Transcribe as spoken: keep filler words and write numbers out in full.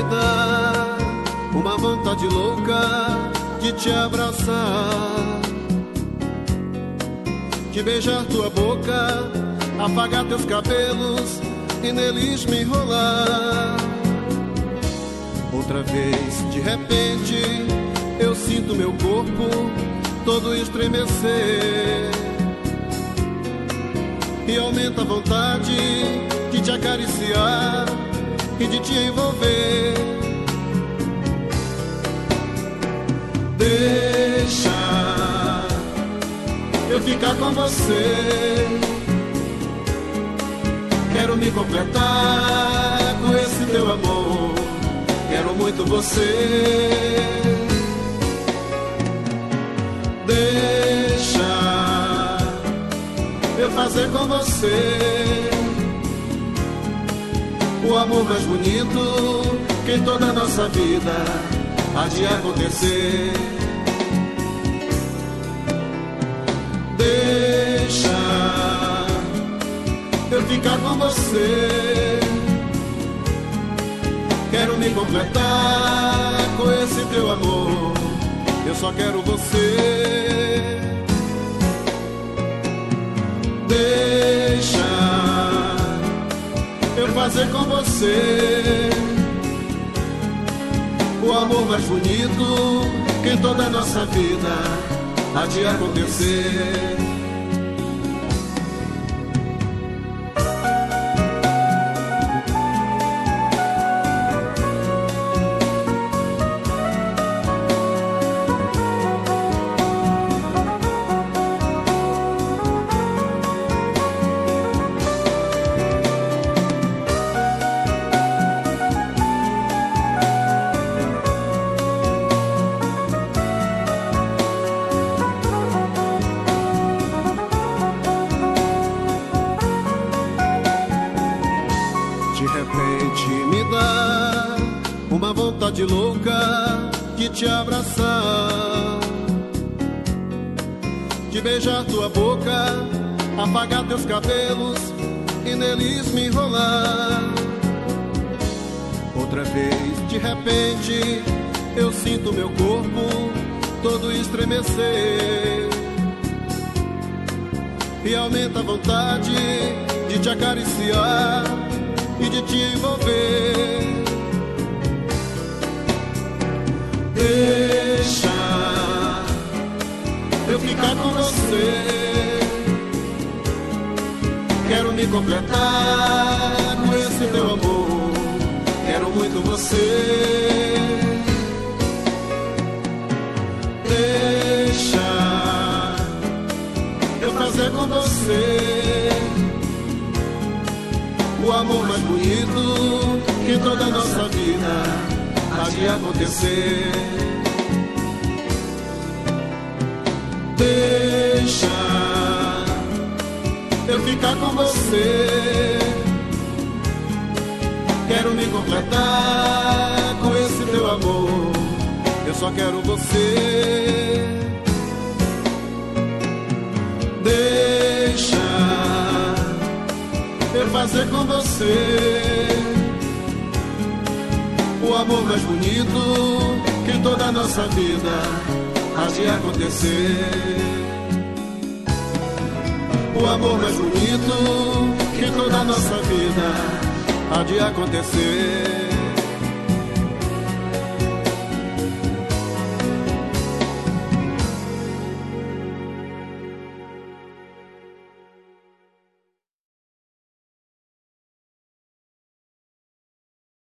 me dá uma vontade louca de te abraçar, de beijar tua boca, afagar teus cabelos e neles me enrolar. Outra vez, de repente, eu sinto meu corpo todo estremecer, e aumenta a vontade de te acariciar e de te envolver. Deixa eu ficar com você, quero me completar com esse teu amor, quero muito você. Deixa eu fazer com você o amor mais bonito que em toda a nossa vida há de acontecer. Deixa eu ficar com você, quero me completar com esse teu amor, eu só quero você. Deixa eu fazer com você o amor mais bonito que em toda a nossa vida há de acontecer. Vontade louca de te abraçar, de beijar tua boca, afagar teus cabelos e neles me enrolar. Outra vez, de repente, eu sinto meu corpo todo estremecer, e aumenta a vontade de te acariciar e de te envolver. Deixa eu ficar com você, quero me completar com esse teu amor, quero muito você. Deixa eu fazer com você o amor mais bonito que toda a nossa vida há de acontecer. Deixa eu ficar com você, quero me completar com esse teu amor, eu só quero você. Deixa eu fazer com você o amor mais bonito que em toda a nossa vida há de acontecer. O amor mais bonito que em toda a nossa vida há de acontecer.